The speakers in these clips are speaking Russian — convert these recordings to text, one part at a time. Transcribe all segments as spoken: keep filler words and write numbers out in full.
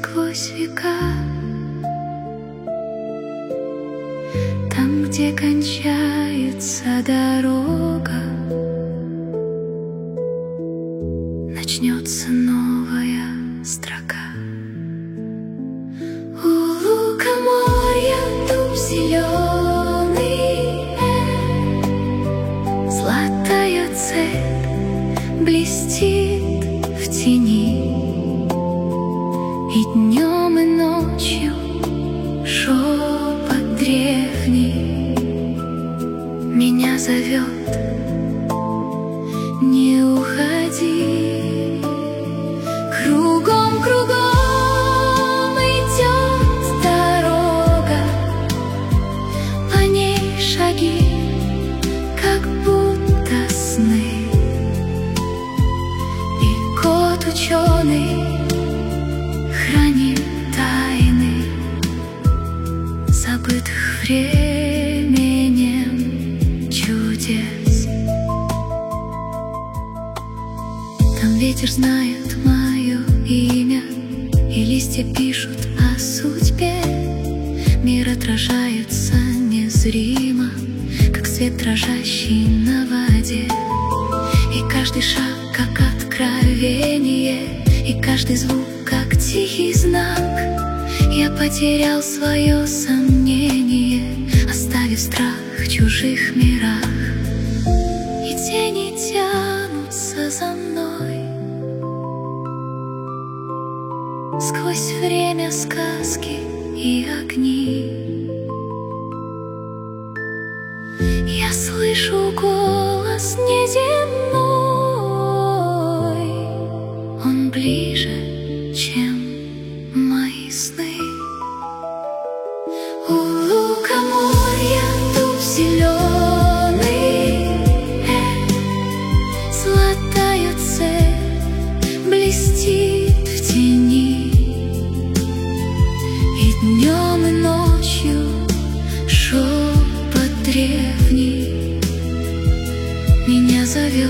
сквозь века. Там, где кончается дорога, начнется новая строка. У лука моря дуб зеленый, золотая цепь блестит в тени, и днем, и ночью шепот древний меня зовет: не уходи. Кругом, кругом идет дорога, по ней шаги, как будто сны. И кот ученый хранит тайны забытых временем чудес. Там ветер знает мое имя, и листья пишут о судьбе. Мир отражается незримо, как свет, дрожащий на воде. И каждый шаг, как откровение, и каждый звук, как тихий знак. Я потерял свое сомнение, оставив страх в чужих мирах. И тени тянутся за мной сквозь время сказки и огни. Я слышу голос неземной, он ближе, чем мои сны. У лука моря дуб зеленый, золотая цепь блестит в тени, и днем, и ночью шепот древний меня зовет: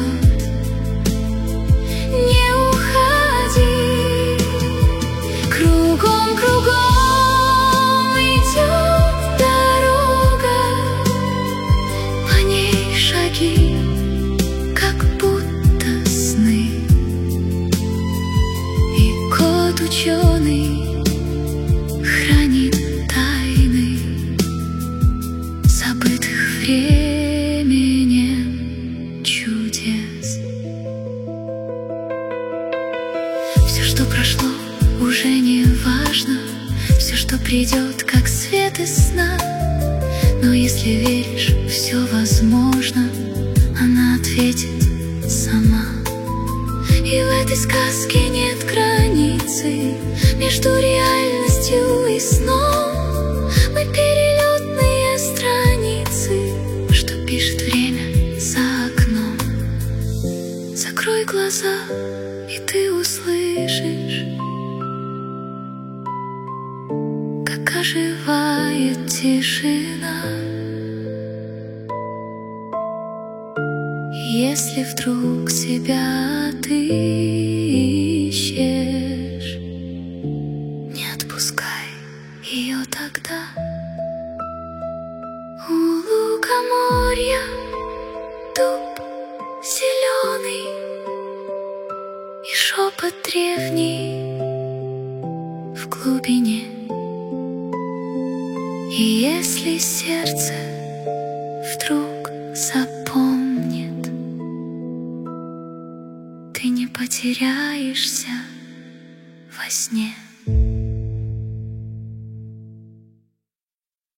не уходи. Кругом, кругом идет дорога, по ней шаги, как будто сны. И кот ученый хранит тайны забытых временем чудес. Все, что прошло, уже не важно, все, что придет, как свет из сна. Но если веришь, все возможно, она ответит сама. И в этой сказке нет границы между реальностью и сном. Мы перелетные страницы, что пишет время за окном. Закрой глаза, и ты услышишь, как оживает тишина. Если вдруг себя ты ищешь, не отпускай ее тогда. У лука моря дуб зеленый, и шепот древний в глубине. И если сердце вдруг запомнит, ты не потеряешься во сне.